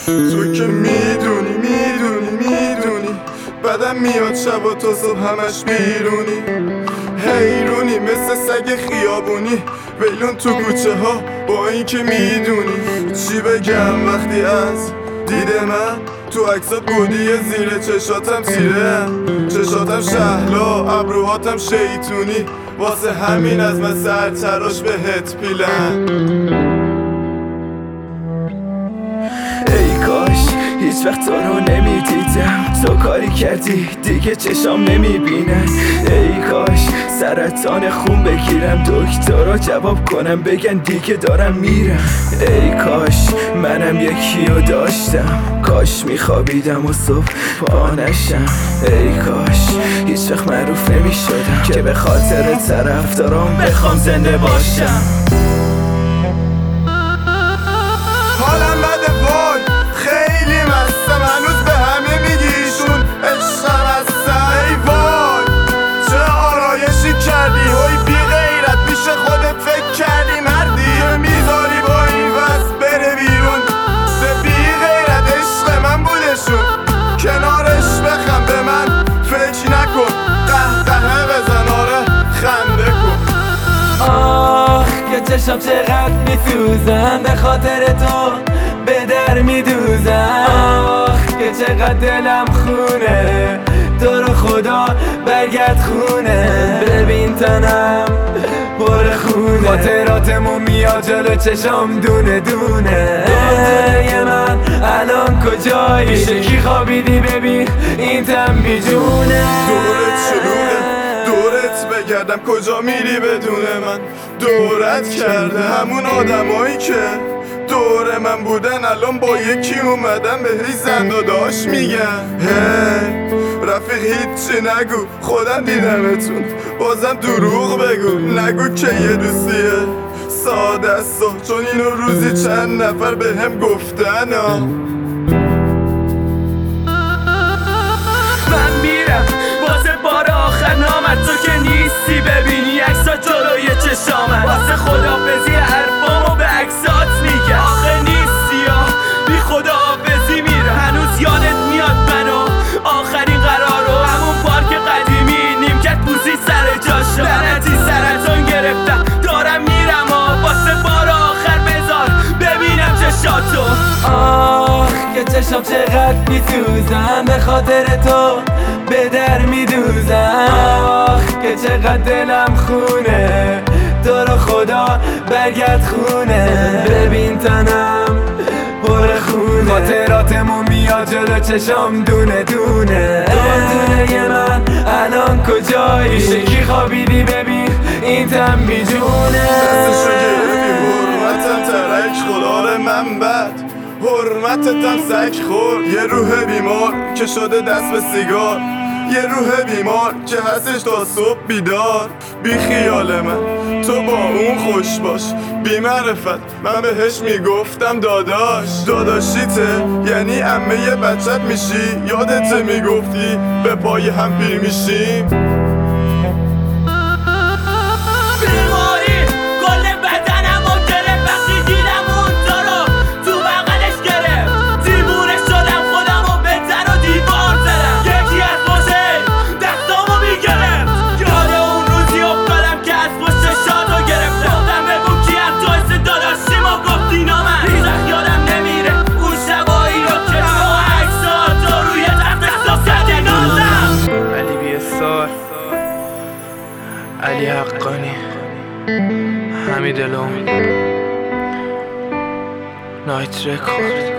تو که میدونی بدم میاد شب و تا صبح همش بیرونی، حیرونی مثل سگ خیابونی، ویلون تو کوچه ها با این که میدونی. چی بگم وقتی از دید من تو عکسات بودی زیر چشاتم سیره، چشاتم شهلا ابروهاتم شیطونی، واسه همین از من سر تراش بهت پیلم. ای کاش هیچ وقت تو رو نمیدیدم، تو کاری کردی دیگه چشام نمیبینن. ای کاش سرطان خون بگیرم، دکترها جواب کنم بگن دیگه دارم میرم. ای کاش منم یکیو داشتم، کاش میخوابیدم و صبح پا نشم. ای کاش هیچ وقت معروف نمیشدم که به خاطر طرفدارام بخوام زنده باشم. حالم بده وای خیلی مستم، هنوز به همه میگیشون عشقم هستم. ای وای چه آرایشی کردی هوی بی غیرت، پیش خودت فکر کردی مردی که میذاری با این وضع بره بیرون. ده بی غیرت عشق من بودشون، کنارش بخم به من فکر نکن، قهقهه بزن آره خنده کن. آه که چشم چقدر میسوزن، به خاطر تو به در میدوزن. آه که چقدر دلم خونه، تو رو خدا برگرد خونه. ببین تنم پر خونه، خاطراتمون میاد جلو چشم دونه دونه. دنیای من الان کجایی؟ میشه کی خوابیدی ببین این تن بیجونه. دورت شلوغه دورت بگردم کجا میری بدون من، دورت کرده همون آدمایی که دور من بودن الان با یکی اومدن بهش زند و داشت میگن. هی رفیق هیچی نگو خودم دیدمتون، بازم دروغ بگو نگو که یه دوستیه ساده است، چون اینو روزی چند نفر به هم گفتن. من میرم واسه بار آخر نامت، تو که نیستی ببینی عکسات جلوی چشامت. واسه خداحافظی حرفامو به عکسات میگم، آخه نیستی یا بی خداحافظی میرم. هنوز یادت میاد منو آخرین قرارو، همون پارک قدیمی نیمکت بوزی سر جاشو. لعنتی سرطان گرفتم دارم میرم واسه بار آخر بذار ببینم چشاتو. آه که چشم چقدر میسوزن، به خاطر تو به در میدوزن. آه که چقدر دلم خونه، تو رو خدا برگرد خونه. ببین تنم پر خونه، خاطراتمون میاد جلو چشم دونه دونه. دنیای من الان کجایی؟ میشه کی خوابیدی ببین این تن بیجونه. دستشو گرفتی حرمتم ترک خلال من بد، حرمتتم سگ خور. یه روح بیمار که شده دست به سیگار، یه روح بیمار که هستش تا صبح بیدار. بی خیال من تو با اون خوش باش، بی معرفت من بهش میگفتم داداشیته، یعنی عمه بچت میشی. یادت میگفتی به پای هم پیر میشیم. علی حقانی، حمید الهام، نایت رکورد.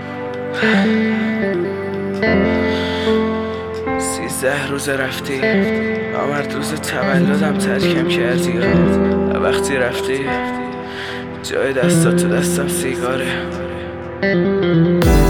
13 روز رفتی، آمد روز تولدم ترکم کردی. وقتی رفتی جای دستات تو دستم سیگاره.